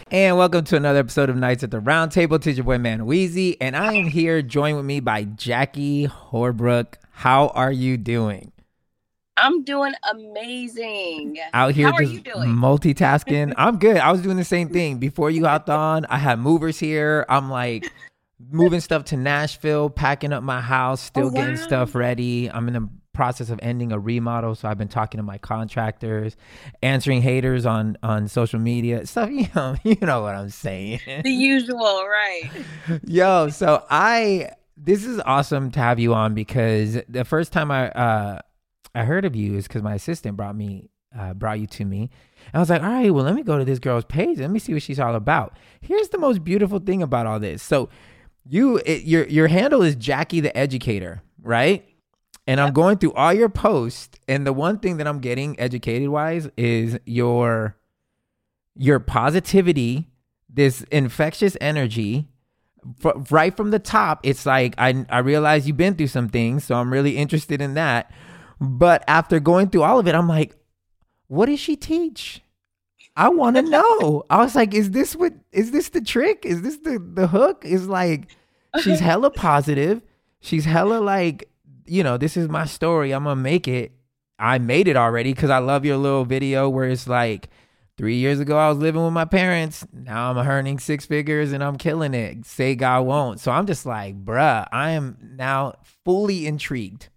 And welcome to another episode of Nights at the Round Table. It's your boy Man Weezy, and I am here joined with me by Jackie Horbrook. How are you doing? I'm doing amazing. Out here How are just you doing? multitasking. I'm good. I was doing the same thing. Before you hopped on, I had movers here. I'm like moving stuff to Nashville, packing up my house, Oh, still getting wow. stuff ready. I'm in the process of ending a remodel, so I've been talking to my contractors, answering haters on social media, stuff, you know what I'm saying. The usual, right? Yo, this is awesome to have you on because the first time I heard of you is because my assistant brought you to me. And I was like, all right, well, let me go to this girl's page. Let me see what she's all about. Here's the most beautiful thing about all this. So your handle is Jackie the Educator, right? And I'm Yep. going through all your posts, and the one thing that I'm getting educated wise is your positivity, this infectious energy. Right from the top, it's like I realize you've been through some things, so I'm really interested in that. But after going through all of it, I'm like, what does she teach? I want to know. I was like, is this the trick? Is this the hook? Is like she's hella positive. She's hella like, this is my story. I'm gonna make it. I made it already because I love your little video where it's like 3 years ago I was living with my parents. Now I'm earning six figures and I'm killing it. Say God won't. So I'm just like, bruh, I am now fully intrigued.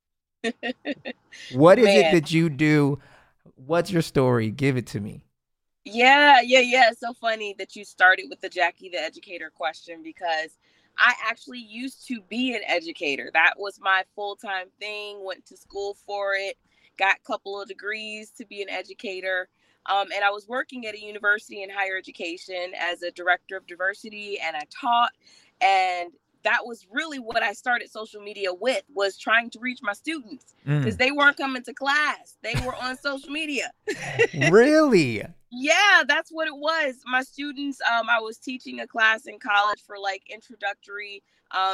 What is it Man. that you do? What's your story? Give it to me. Yeah. It's so funny that you started with the Jackie the Educator question because I actually used to be an educator. That was my full-time thing, went to school for it, got a couple of degrees to be an educator. And I was working at a university in higher education as a director of diversity, and I taught. And that was really what I started social media with, was trying to reach my students because Mm. they weren't coming to class. They were on social media. Really? Yeah, that's what it was. My students, I was teaching a class in college for like introductory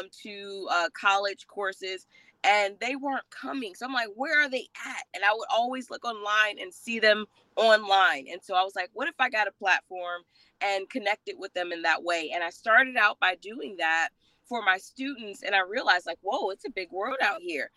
to college courses, and they weren't coming. So I'm like, where are they at? And I would always look online and see them online. And so I was like, what if I got a platform and connected with them in that way? And I started out by doing that for my students, and I realized like, whoa, it's a big world out here.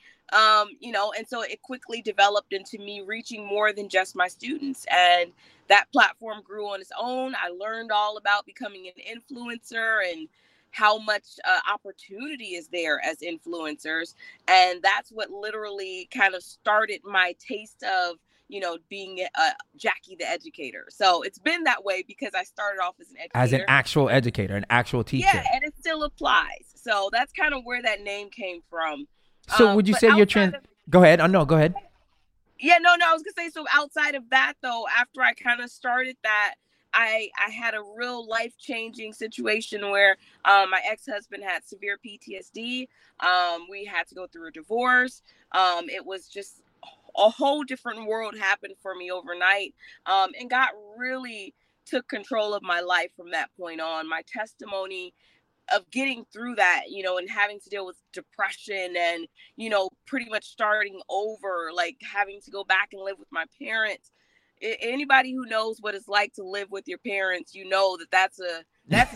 And so it quickly developed into me reaching more than just my students. And that platform grew on its own. I learned all about becoming an influencer and how much opportunity is there as influencers. And that's what literally kind of started my taste of, being Jackie the Educator. So it's been that way because I started off as an As an educator. actual educator, an actual Yeah, teacher. and it still applies. So that's kind of where that name came from. So would you But say you're outside of Go ahead. Oh no, go ahead. Yeah, no, I was gonna say, so outside of that though, after I kind of started that, I had a real life changing situation where my ex husband had severe PTSD. We had to go through a divorce. It was just a whole different world happened for me overnight, and God really took control of my life from that point on. My testimony of getting through that, and having to deal with depression and, pretty much starting over, like having to go back and live with my parents. Anybody who knows what it's like to live with your parents, that's a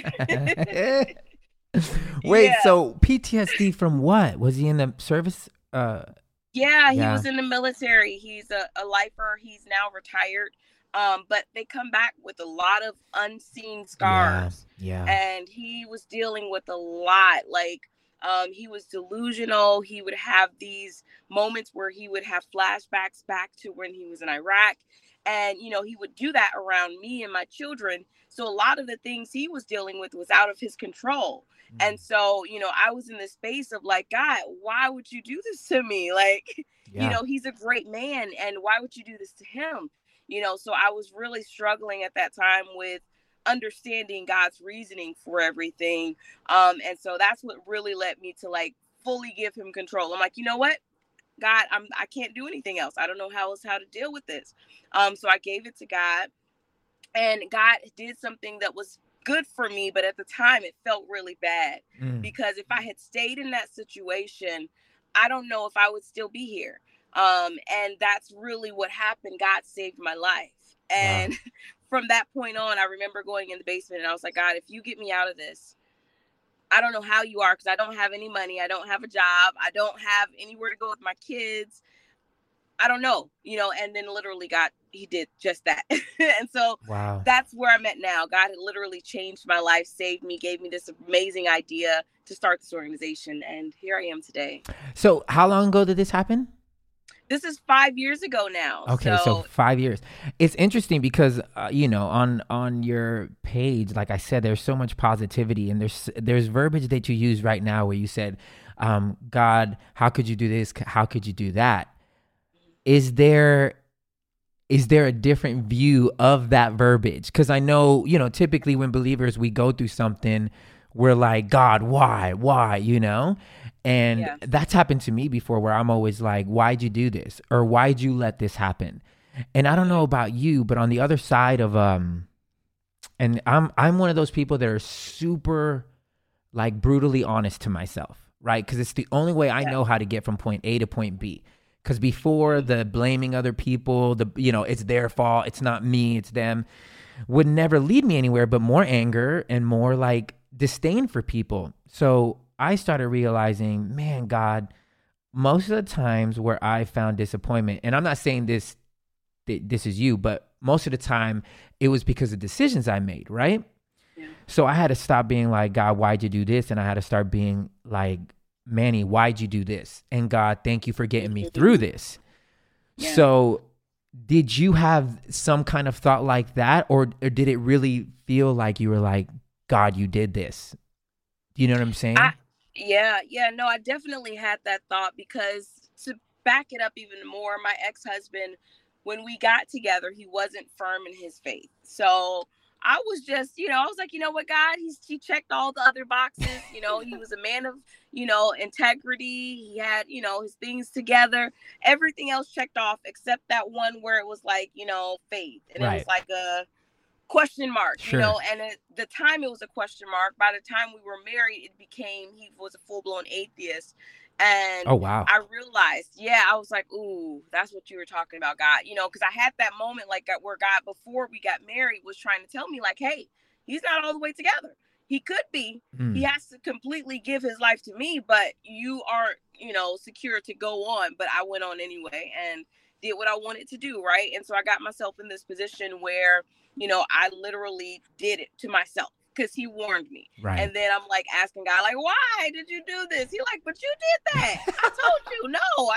hit. Wait, Yeah. so PTSD from what? Was he in the service? Yeah, he Yeah, was in the military. He's a lifer. He's now retired. But they come back with a lot of unseen yeah, scars. yeah. And he was dealing with a lot. Like, he was delusional. He would have these moments where he would have flashbacks back to when he was in Iraq. And, he would do that around me and my children. So a lot of the things he was dealing with was out of his control. Mm. And so, I was in this space of like, God, why would you do this to me? Like, Yeah. he's a great man. And why would you do this to him? So I was really struggling at that time with understanding God's reasoning for everything. And so that's what really led me to like fully give him control. I'm like, you know what? God, I can't do anything else. I don't know how to deal with this. So I gave it to God, and God did something that was good for me, but at the time it felt really bad Mm. because if I had stayed in that situation, I don't know if I would still be here. And that's really what happened. God saved my life. Wow. And from that point on, I remember going in the basement and I was like, God, if you get me out of this, I don't know how you are, because I don't have any money. I don't have a job. I don't have anywhere to go with my kids. I don't know, and then literally he did just that. And so Wow. that's where I'm at now. God had literally changed my life, saved me, gave me this amazing idea to start this organization. And here I am today. So how long ago did this happen? This is 5 years ago now. Okay, so 5 years. It's interesting because on your page, like I said, there's so much positivity, and there's verbiage that you use right now where you said, God, how could you do this? How could you do that? Is there a different view of that verbiage? Because I know, typically when believers, we go through something, we're like, God, why? And that's happened to me before, where I'm always like, why'd you do this? Or why'd you let this happen? And I don't know about you, but on the other side of, and I'm one of those people that are super like brutally honest to myself, right? Because it's the only way I know how to get from point A to point B. Because before, the blaming other people, it's their fault, it's not me, it's them, would never lead me anywhere, but more anger and more like disdain for people. So I started realizing, man, God, most of the times where I found disappointment, and I'm not saying this is you, but most of the time it was because of decisions I made, right? Yeah. So I had to stop being like, God, why'd you do this? And I had to start being like, Manny, why'd you do this? And God, thank you for getting me through this. Yeah. So did you have some kind of thought like that? Or did it really feel like you were like, God, you did this? Do you know what I'm saying? No, I definitely had that thought, because to back it up even more, my ex-husband, when we got together, he wasn't firm in his faith. So I was just, I was like, you know what, God, he checked all the other boxes. He was a man of, integrity. He had, his things together. Everything else checked off except that one where it was like, faith. And It was like a question mark, sure. And at the time it was a question mark. By the time we were married, he was a full-blown atheist. And oh, wow. I realized, I was like, ooh, that's what you were talking about, God, because I had that moment like where God, before we got married, was trying to tell me like, hey, he's not all the way together. He could be. He has to completely give his life to me, but you aren't, secure to go on. But I went on anyway and did what I wanted to do, right? And so I got myself in this position where, I literally did it to myself, because he warned me. Right. And then I'm like asking God, like, why did you do this? He like, but you did that. I told you. No,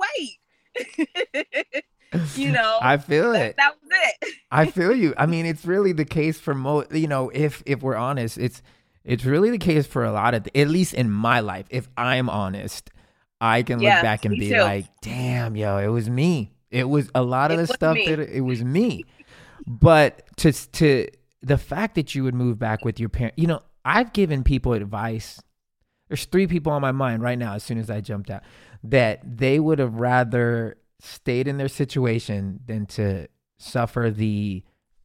I said, wait. I feel it. That was it. I feel you. I mean, it's really the case for if we're honest, it's really the case for a lot of, at least in my life, if I'm honest, I can look back and be like, damn, yo, it was me. It was a lot of the stuff that it was me. But to the fact that you would move back with your parents, I've given people advice. There's 3 people on my mind right now, as soon as I jumped out, that they would have rather stayed in their situation than to suffer the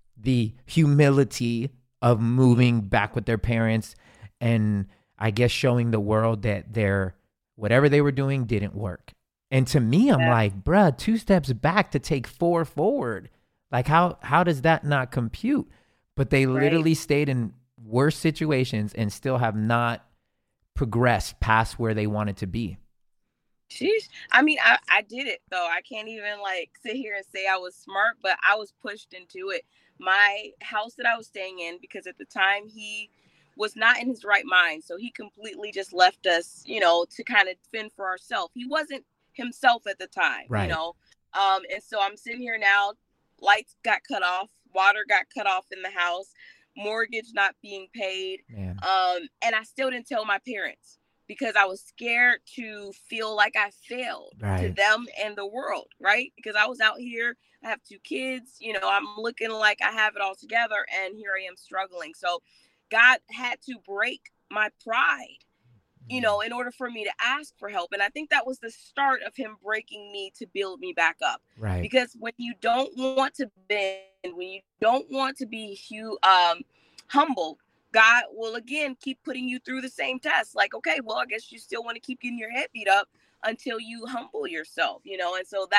humility of moving back with their parents, and I guess showing the world that whatever they were doing didn't work. And to me, I'm like, bruh, 2 steps back to take 4 forward. Like, how does that not compute? But they literally stayed in worse situations and still have not progressed past where they wanted to be. Sheesh. I mean, I did it, though. I can't even like sit here and say I was smart, but I was pushed into it. My house that I was staying in, because at the time he was not in his right mind. So he completely just left us, to kind of fend for ourselves. He wasn't himself at the time, and so I'm sitting here now, lights got cut off, water got cut off in the house, mortgage not being paid. Man. And I still didn't tell my parents, because I was scared to feel like I failed to them and the world, right? Because I was out here, I have 2 kids, I'm looking like I have it all together, and here I am struggling. So God had to break my pride, in order for me to ask for help. And I think that was the start of him breaking me to build me back up. Right. Because when you don't want to bend, when you don't want to be humble, God will again keep putting you through the same test. Like, okay, well, I guess you still want to keep getting your head beat up until you humble yourself, And so that's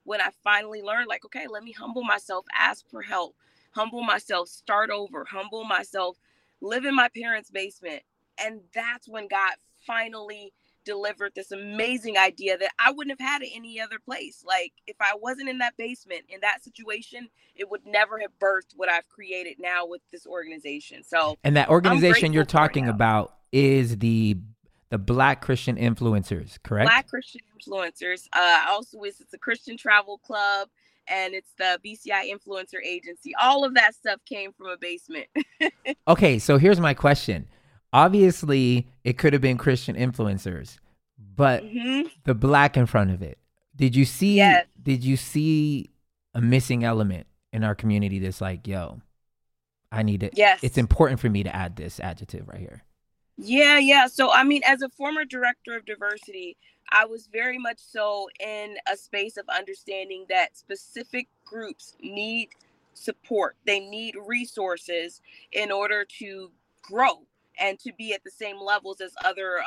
when I finally learned, like, okay, let me humble myself, ask for help, humble myself, start over, humble myself, live in my parents' basement. And that's when God finally delivered this amazing idea that I wouldn't have had it any other place. Like, if I wasn't in that basement, in that situation, it would never have birthed what I've created now with this organization. So, And that I'm organization you're grateful for it talking now. about is the Black Christian Influencers, correct? Black Christian Influencers. Also, it's a Christian travel club, and it's the BCI Influencer Agency. All of that stuff came from a basement. Okay, so here's my question. Obviously, it could have been Christian influencers, but Mm-hmm. the Black in front of it. Did you see? Yes. Did you see a missing element in our community that's like, yo, I need it. Yes. It's important for me to add this adjective right here. Yeah. So, I mean, as a former director of diversity, I was very much so in a space of understanding that specific groups need support. They need resources in order to grow and to be at the same levels as other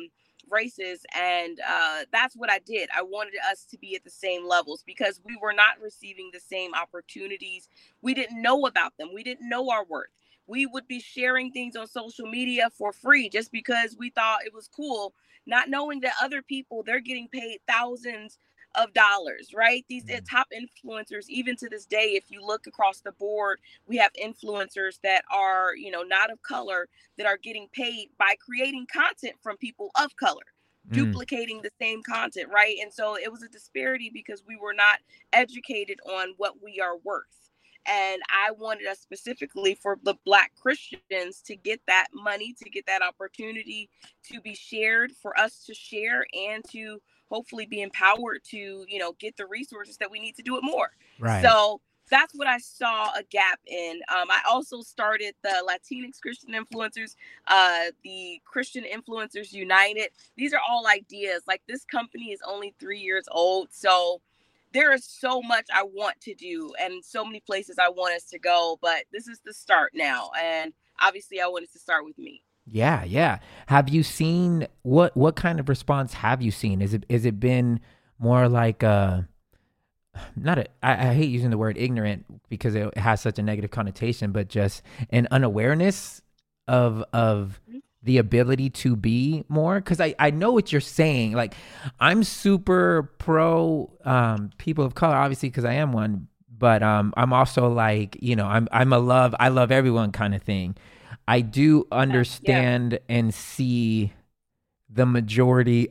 races. And that's what I did. I wanted us to be at the same levels because we were not receiving the same opportunities. We didn't know about them. We didn't know our worth. We would be sharing things on social media for free just because we thought it was cool, not knowing that other people, they're getting paid thousands of dollars, right? These top influencers, even to this day, if you look across the board, we have influencers that are, not of color, that are getting paid by creating content from people of color, duplicating the same content, right? And so it was a disparity because we were not educated on what we are worth. And I wanted us specifically for the Black Christians to get that money, to get that opportunity to be shared, for us to share and to hopefully be empowered to, get the resources that we need to do it more. Right. So that's what I saw a gap in. I also started the Latinx Christian Influencers, the Christian Influencers United. These are all ideas. Like, this company is only 3 years old. So there is so much I want to do and so many places I want us to go, but this is the start now. And obviously I wanted to start with me. Yeah. Have you seen what kind of response have you seen? Is it been more like I hate using the word ignorant because it has such a negative connotation, but just an unawareness of the ability to be more? Because I know what you're saying. Like, I'm super pro people of color, obviously, because I am one, but I'm also like, I love everyone kind of thing. I do understand and see the majority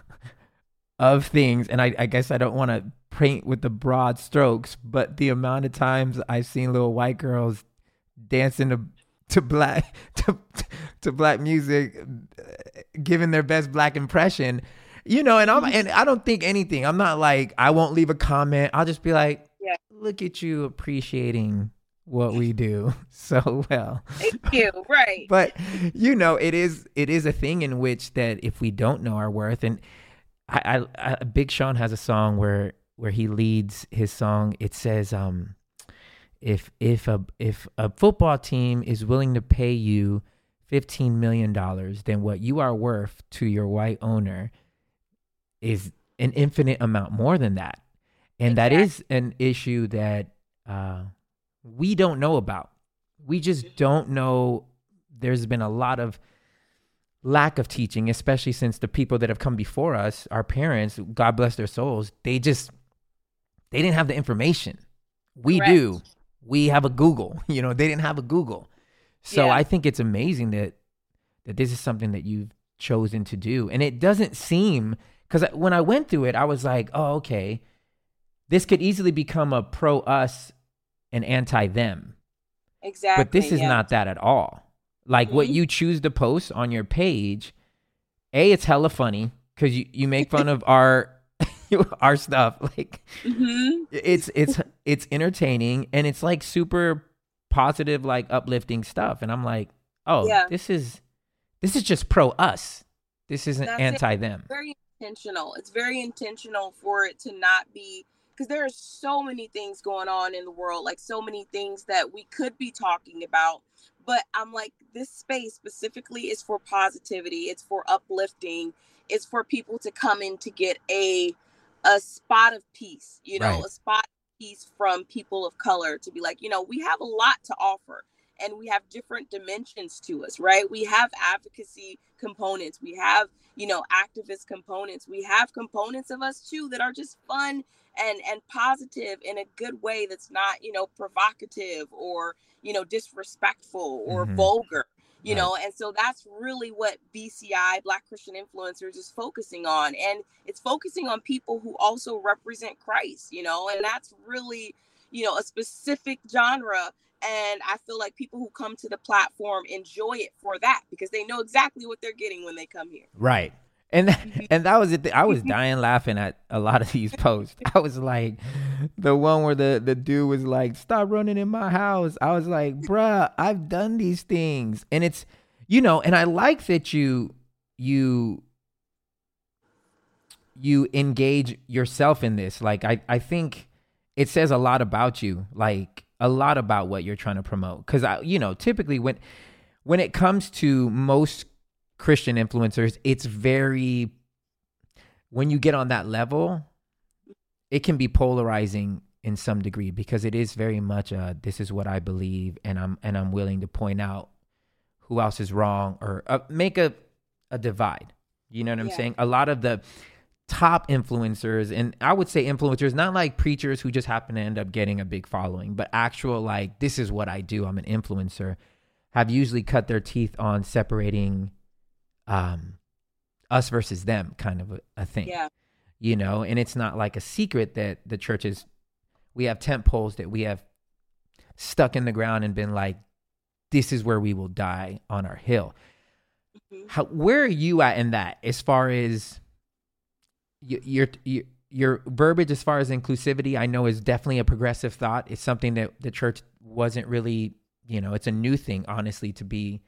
of things, and I guess I don't want to paint with the broad strokes, but the amount of times I've seen little white girls dancing to black to black music, giving their best black impression, and I don't think anything. I'm not like, I won't leave a comment. I'll just be like, look at you appreciating what we do so well. Thank you. Right. But it is a thing in which that if we don't know our worth, and I Big Sean has a song where he leads his song. It says, if a football team is willing to pay you $15 million, then what you are worth to your white owner is an infinite amount more than that. And that is an issue that we don't know about. We just don't know. There's been a lot of lack of teaching, especially since the people that have come before us, our parents, God bless their souls, they didn't have the information. We do. We have a Google. They didn't have a Google. So I think it's amazing that this is something that you've chosen to do. And it doesn't seem, because when I went through it, I was like, oh, okay, this could easily become a pro us and anti them. Exactly. But this is not that at all. Like, what you choose to post on your page, it's hella funny because you make fun of our stuff. Like, it's entertaining and it's like super positive, like uplifting stuff. And I'm like, this is just pro us. This isn't anti them. Very intentional. It's very intentional for it to not be, because there are so many things going on in the world, like so many things that we could be talking about. But I'm like, this space specifically is for positivity. It's for uplifting. It's for people to come in to get a a spot of peace, Right. a spot of peace from people of color, to be like, we have a lot to offer, and we have different dimensions to us, right? We have advocacy components, we have, activist components, we have components of us too that are just fun and positive in a good way, that's not, provocative or, disrespectful or Hmm. vulgar. Right. And so that's really what BCI, Black Christian Influencers, is focusing on. And it's focusing on people who also represent Christ, and that's really, a specific genre. And I feel like people who come to the platform enjoy it for that, because they know exactly what they're getting when they come here. Right. And Mhm. and that was it. I was dying laughing at a lot of these posts. I was like, the one where the dude was like, "Stop running in my house." I was like, "Bruh, I've done these things," and it's, and I like that you you engage yourself in this. Like, I think it says a lot about you, like a lot about what you're trying to promote. Because typically when it comes to most Christian influencers, it's very, when you get on that level, it can be polarizing in some degree, because it is very much this is what I believe, and I'm willing to point out who else is wrong, or make a divide. You know what I'm Yeah. saying? A lot of the top influencers, and I would say influencers, not like preachers who just happen to end up getting a big following, but actual, like, this is what I do, I'm an influencer, have usually cut their teeth on separating us versus them, kind of a thing. Yeah. And it's not like a secret that the churches, we have tent poles that we have stuck in the ground and been like, this is where we will die on our hill. Mhm. Where are you at in that, as far as your verbiage, as far as inclusivity? I know is definitely a progressive thought. It's something that the church wasn't really, it's a new thing, honestly, to be.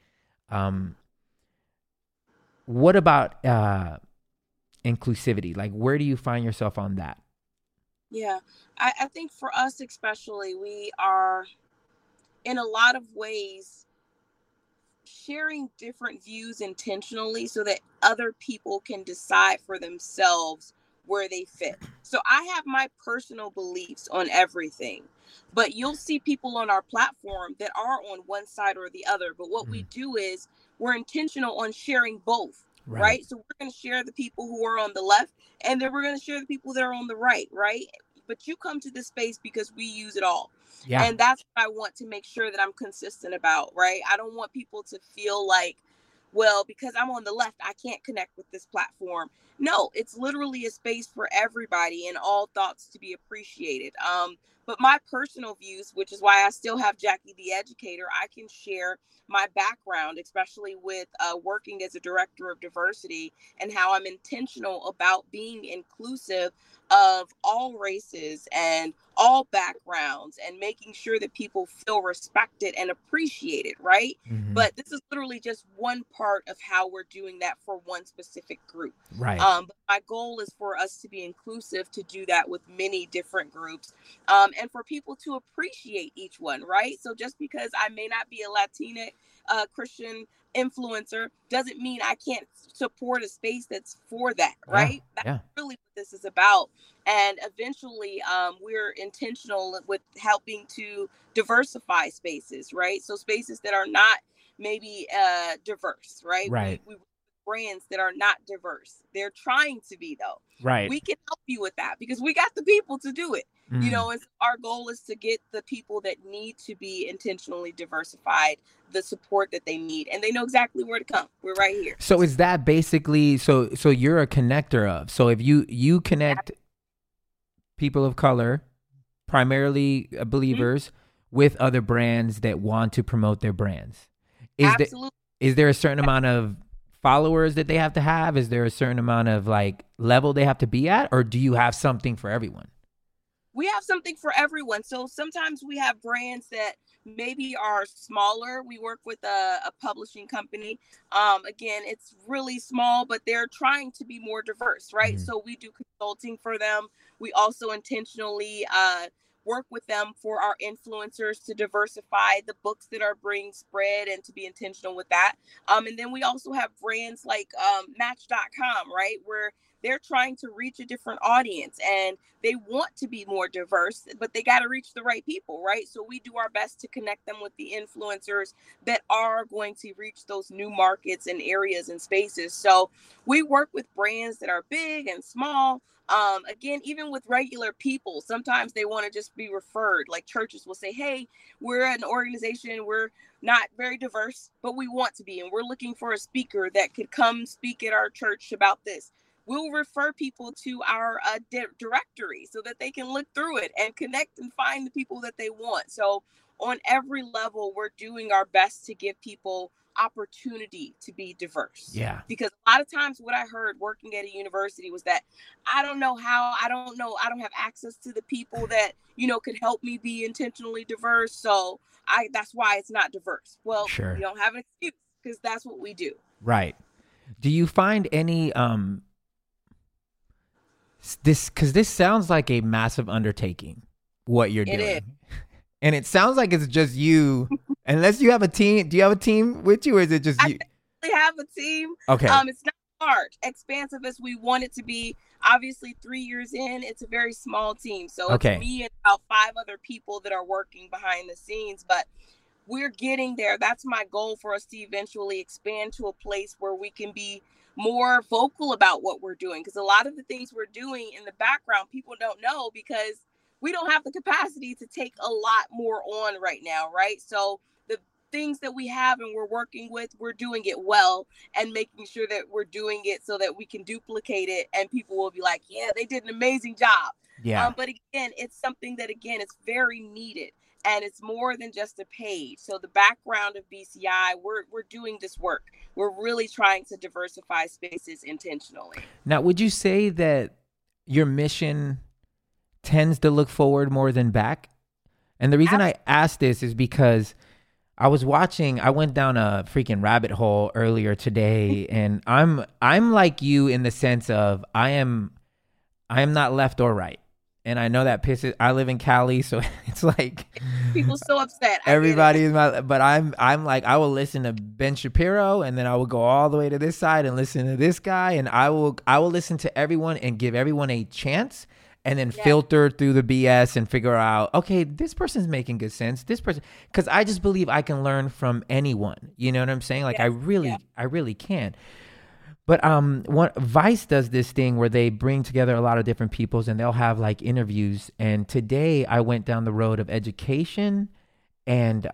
What about inclusivity? Like, where do you find yourself on that? Yeah. I think for us, especially, we are in a lot of ways sharing different views intentionally so that other people can decide for themselves where they fit. So I have my personal beliefs on everything, but you'll see people on our platform that are on one side or the other. But what we Mm, do is we're intentional on sharing both, right. right? So we're going to share the people who are on the left, and then we're going to share the people that are on the right, right? But you come to this space because we use it all. Yeah. And that's what I want to make sure that I'm consistent about, right? I don't want people to feel like, well, because I'm on the left, I can't connect with this platform. No, it's literally a space for everybody and all thoughts to be appreciated. But my personal views, which is why I still have Jackie the Educator, I can share my background, especially with working as a director of diversity, and how I'm intentional about being inclusive of all races and all backgrounds, and making sure that people feel respected and appreciated, right? Mm-hmm. But this is literally just one part of how we're doing that for one specific group. Right. But my goal is for us to be inclusive, to do that with many different groups, and for people to appreciate each one, right? So just because I may not be a Latina Christian influencer doesn't mean I can't support a space that's for that, Yeah. right? That's Yeah. really what this is about. And eventually, we're intentional with helping to diversify spaces, right? So spaces that are not maybe diverse, right? Right. We brands that are not diverse. They're trying to be, though. Right. We can help you with that because we got the people to do it. Mm. And our goal is to get the people that need to be intentionally diversified the support that they need, and they know exactly where to come. We're right here. So is that basically, so you're a connector of, so if you connect people of color, primarily Mhm. believers, with other brands that want to promote their brands, is there Absolutely. is there a certain amount of followers that they have to have? Is there a certain amount of, like, level they have to be at, or do you have something for everyone? We have something for everyone. So sometimes we have brands that maybe are smaller. We work with a publishing company. Again, it's really small, but they're trying to be more diverse, right? Mm. So we do consulting for them. We also intentionally work with them for our influencers to diversify the books that are being spread, and to be intentional with that. And then we also have brands like Match.com, right? Where they're trying to reach a different audience and they want to be more diverse, but they got to reach the right people, right? So we do our best to connect them with the influencers that are going to reach those new markets and areas and spaces. So we work with brands that are big and small. Again, even with regular people, sometimes they want to just be referred. Like churches will say, hey, we're an organization, we're not very diverse, but we want to be, and we're looking for a speaker that could come speak at our church about this. We'll refer people to our directory so that they can look through it and connect and find the people that they want. So on every level, we're doing our best to give people opportunity to be diverse. Yeah. Because a lot of times what I heard working at a university was that I don't know how, I don't have access to the people that, could help me be intentionally diverse. So that's why it's not diverse. Well, Sure. you don't have an excuse because that's what we do. Right. Do you find any this sounds like a massive undertaking, what you're doing. Is. And it sounds like it's just you, unless you have a team. Do you have a team with you, or is it just you? I have a team. Okay. It's not large, expansive as we want it to be. Obviously, 3 years in, it's a very small team. So Okay. It's me and about 5 other people that are working behind the scenes, but we're getting there. That's my goal for us to eventually expand to a place where we can be more vocal about what we're doing. Because a lot of the things we're doing in the background, people don't know because we don't have the capacity to take a lot more on right now, right? So the things that we have and we're working with, we're doing it well and making sure that we're doing it so that we can duplicate it and people will be like, yeah, they did an amazing job. Yeah. But again, it's something that, again, it's very needed. And it's more than just a page. So the background of BCI, we're doing this work. We're really trying to diversify spaces intentionally. Now, would you say that your mission tends to look forward more than back? And the reason I asked this is because I went down a freaking rabbit hole earlier today, and I'm like you in the sense of I am not left or right. And I know that I live in Cali, so it's like people so upset. Everybody is but I'm like, I will listen to Ben Shapiro, and then I will go all the way to this side and listen to this guy, and I will listen to everyone and give everyone a chance, and then filter through the BS and figure out, okay, this person's making good sense. This person, because I just believe I can learn from anyone. You know what I'm saying? Like I really can. But Vice does this thing where they bring together a lot of different peoples and they'll have like interviews. And today I went down the road of education, and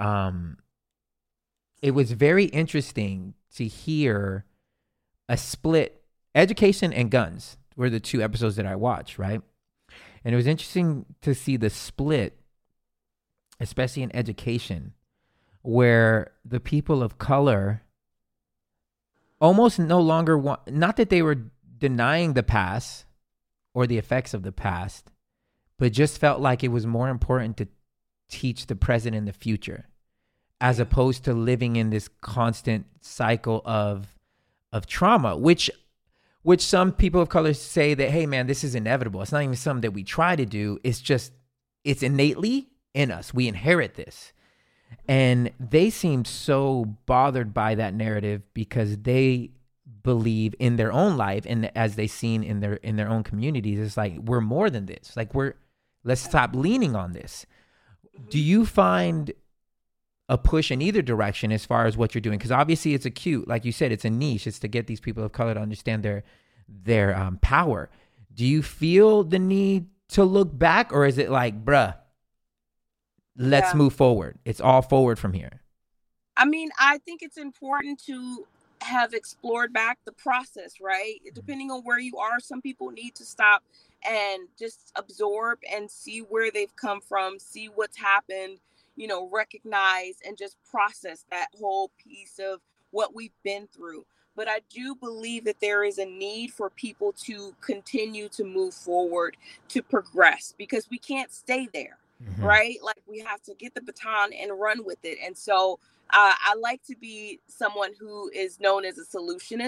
it was very interesting to hear a split. Education and guns were the 2 episodes that I watched, right? And it was interesting to see the split, especially in education, where the people of color almost no longer want, not that they were denying the past or the effects of the past, but just felt like it was more important to teach the present and the future, as opposed to living in this constant cycle of trauma, which some people of color say that, hey man, this is inevitable. It's not even something that we try to do. It's innately in us. We inherit this. And they seemed so bothered by that narrative because they believe in their own life, and as they've seen in their own communities, it's like, we're more than this. Like let's stop leaning on this. Do you find a push in either direction as far as what you're doing? Because obviously it's acute, like you said, it's a niche. It's to get these people of color to understand their power. Do you feel the need to look back, or is it like, bruh, let's move forward? It's all forward from here. I mean, I think it's important to have explored back the process, right? Depending on where you are, some people need to stop and just absorb and see where they've come from, see what's happened, recognize and just process that whole piece of what we've been through. But I do believe that there is a need for people to continue to move forward, to progress, because we can't stay there. Mm-hmm. Right? Like we have to get the baton and run with it. And so I like to be someone who is known as a solutionist.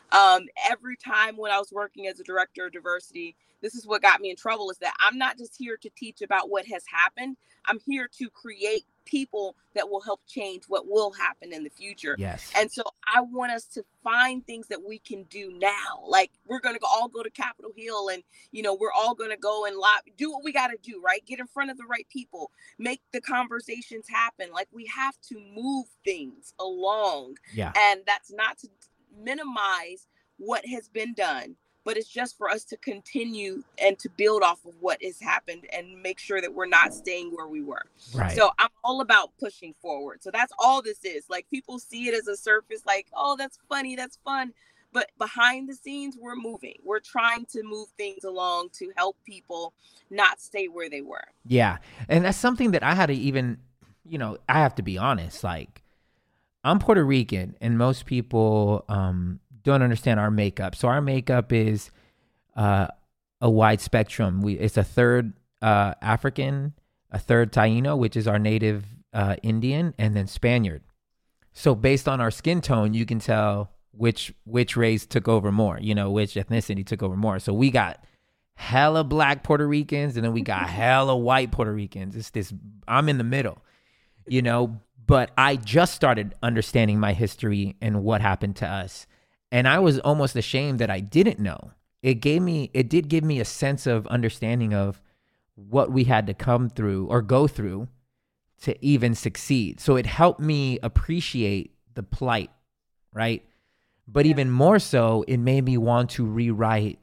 Every time when I was working as a director of diversity, this is what got me in trouble, is that I'm not just here to teach about what has happened. I'm here to create people that will help change what will happen in the future. Yes. And so I want us to find things that we can do now. Like, we're going to all go to Capitol Hill, and, you know, we're all going to go and do what we got to do, right? Get in front of the right people, make the conversations happen. Like, we have to move things along. Yeah. And that's not to minimize what has been done, but it's just for us to continue and to build off of what has happened and make sure that we're not staying where we were. Right. So I'm all about pushing forward. So that's all this is. Like, people see it as a surface, like, oh, that's funny, that's fun. But behind the scenes, we're moving. We're trying to move things along to help people not stay where they were. Yeah. And that's something that I had to even, you know, I have to be honest, like, I'm Puerto Rican, and most people don't understand our makeup. So our makeup is a wide spectrum. It's a third African, a third Taino, which is our native Indian, and then Spaniard. So based on our skin tone, you can tell which race took over more, you know, which ethnicity took over more. So we got hella black Puerto Ricans, and then we got hella white Puerto Ricans. It's this, I'm in the middle, you know. But I just started understanding my history and what happened to us. And I was almost ashamed that I didn't know. It did give me a sense of understanding of what we had to come through or go through to even succeed. So it helped me appreciate the plight, right? But even more so, it made me want to rewrite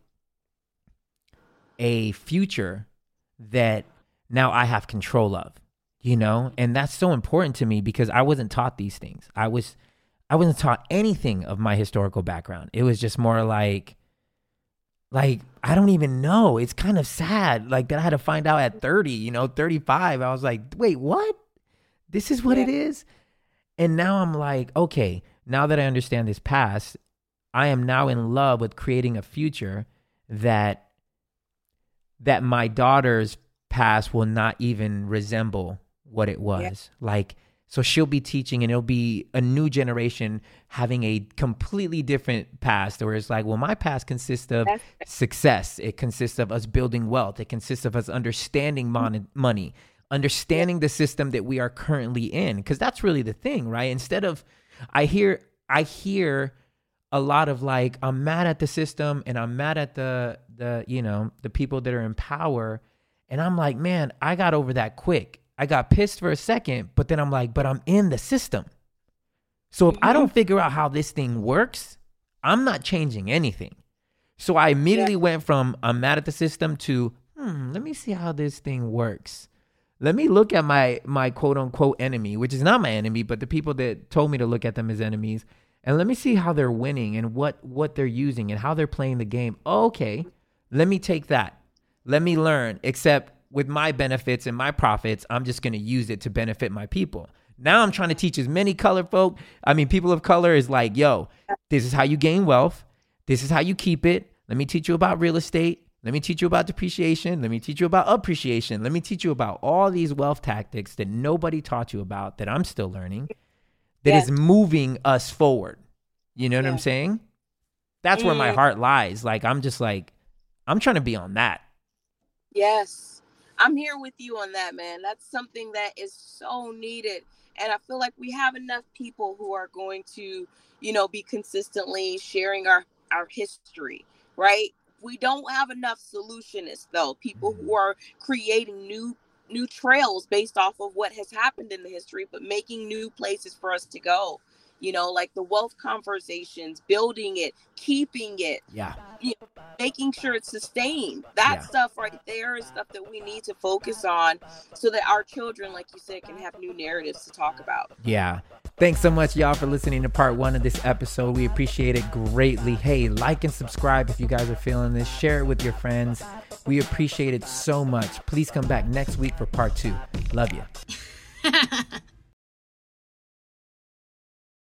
a future that now I have control of. You know, and that's so important to me because I wasn't taught these things. I wasn't taught anything of my historical background. It was just more like I don't even know. It's kind of sad, like, that I had to find out at 30, you know, 35. I was like, wait, what? This is what it is? And now I'm like, okay, now that I understand this past, I am now in love with creating a future that my daughter's past will not even resemble what it was. Like, so she'll be teaching, and it'll be a new generation having a completely different past, where it's like, well, my past consists of success. It consists of us building wealth. It consists of us understanding money, understanding the system that we are currently in. Because that's really the thing, right? Instead of, I hear a lot of like, I'm mad at the system, and I'm mad at the you know, the people that are in power. And I'm like, man, I got over that quick. I got pissed for a second, but then I'm like, but I'm in the system. So if I don't figure out how this thing works, I'm not changing anything. So I immediately went from I'm mad at the system to, let me see how this thing works. Let me look at my quote unquote enemy, which is not my enemy, but the people that told me to look at them as enemies. And let me see how they're winning and what they're using and how they're playing the game. Okay, let me take that. Let me learn, except with my benefits and my profits, I'm just going to use it to benefit my people. Now I'm trying to teach as many people of color is like, yo, this is how you gain wealth. This is how you keep it. Let me teach you about real estate. Let me teach you about depreciation. Let me teach you about appreciation. Let me teach you about all these wealth tactics that nobody taught you about, that I'm still learning, that is moving us forward. You know what I'm saying? That's where my heart lies. Like, I'm just like, I'm trying to be on that. Yes. I'm here with you on that, man. That's something that is so needed. And I feel like we have enough people who are going to, you know, be consistently sharing our history, right? We don't have enough solutionists, though. People who are creating new trails based off of what has happened in the history, but making new places for us to go. You know, like the wealth conversations, building it, keeping it, making sure it's sustained. That stuff right there is stuff that we need to focus on so that our children, like you said, can have new narratives to talk about. Yeah. Thanks so much, y'all, for listening to part 1 of this episode. We appreciate it greatly. Hey, like and subscribe if you guys are feeling this. Share it with your friends. We appreciate it so much. Please come back next week for part 2. Love you.